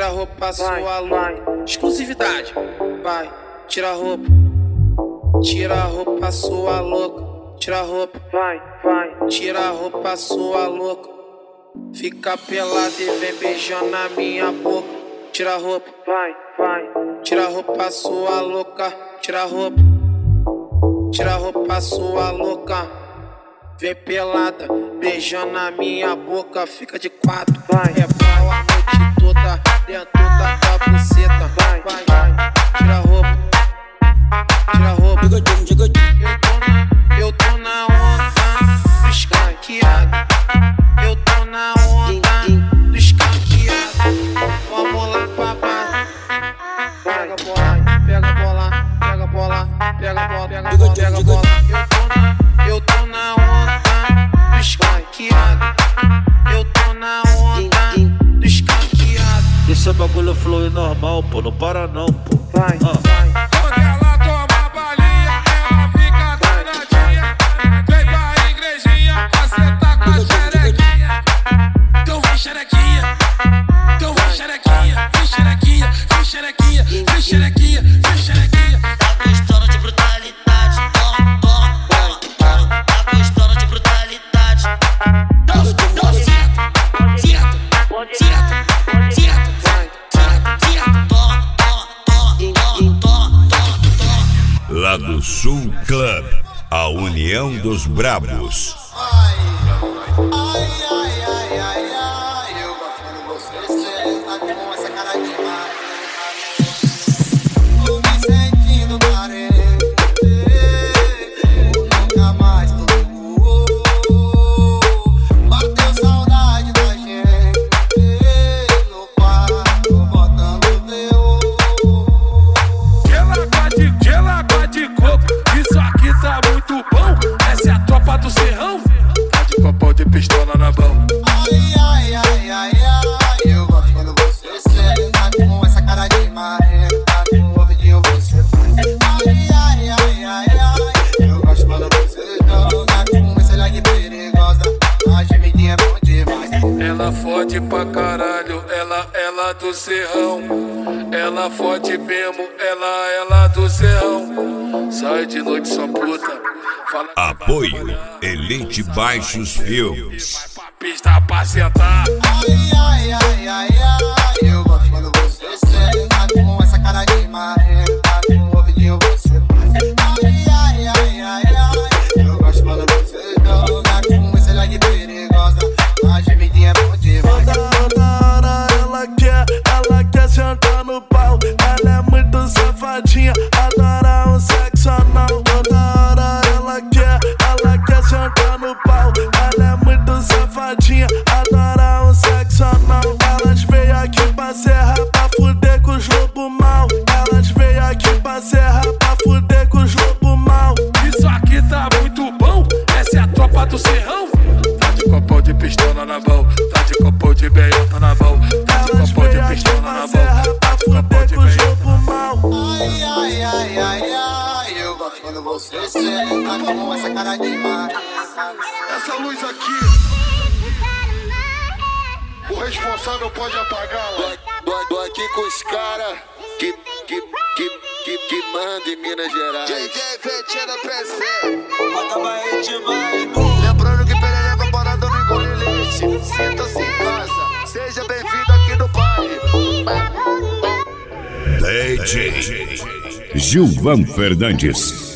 tira a roupa, sua louca. Exclusividade, vai, tira a roupa. Tira a roupa, sua louca. Tira a roupa, vai, tira a roupa, sua louca. Fica pelada e vem beijando na minha boca. Tira a roupa, vai, tira a roupa, sua louca. Tira a roupa, tira a roupa, sua louca. Vem pelada, beijando na minha boca. Fica de quatro, vai, pau a noite toda dentro da tua buceta. Vai, tira a roupa, tira a roupa. Eu tô na onda do escanqueado. Eu tô na onda do escanqueado. Vamos lá, papai. Pega a bola, pega a bola, pega a bola, pega a bola, pega a bola, pega a bola. Eu tô na onda do escanqueado. Eu tô na onda do escanqueado. Esse bagulho flui normal, pô, não para não, pô. Vai. Quando ela toma balinha, ela fica danadinha. Vem pra igrejinha, você tá com a xerequinha. Então vem xerequinha, então vem xerequinha, vem xerequinha, vem xerequinha, vem xerequinha, vem xerequinha. Tá gostando de brutalidade, toma, toma, toma, toma. Tá gostando de brutalidade. Não, senta, senta, senta, senta, toma, toma, toma, toma, toma. Lado Sul Club, a união dos brabos. Eu gosto de você, tá com essa cara de mar. Tô me sentindo carente, nunca mais tô. Bateu saudade da gente, no quarto, botando teu. Água de coco, isso aqui tá muito bom. Essa é a tropa do Serrão. Tá de copão de pistola na mão. Eu gosto quando você senta com essa cara de marreta, com o ouvidinho você faz. Eu gosto quando você joga com esse lag perigosa, a gemidinha é bom demais. Ela fode pra caralho, ela do Serrão. Ela fode mesmo, ela do Serrão. Sai de noite sua puta. Fala Apoio Elite Baixos Filmes. pra pista pra sentar. Eu gosto quando você senta com essa cara de marreta, com o ouvidinho você faz. Eu gosto quando você joga com esse lag perigosa, a gemidinha é bom demais. Toda hora ela quer sentar no pau. Ela é muito safadinha, adora um sexo anal. Toda hora ela quer sentar no pau. Ela é muito safadinha, adora um sexo anal. Elas veio aqui pra serra pra fuder com os lobo mal. Elas veio aqui pra serra pra fuder com os lobo mal. Isso aqui tá muito bom. Essa é a tropa do Serrão. Tá de copão de pistola na mão. Tá de copão de beiota na mão. Tá de copão de pistola na mão. Tá de copão de beiota. Eu gosto quando você senta com essa cara de marreta. Essa luz aqui, o responsável pode apagá-la. Tô aqui com os caras que manda em Minas Gerais. JJ Vetinha da PC. Acaba demais. Lembrando que perereca parada não engole leite. Sinta-se em casa, seja bem-vindo aqui no baile. DJ Gilvan Fernandes.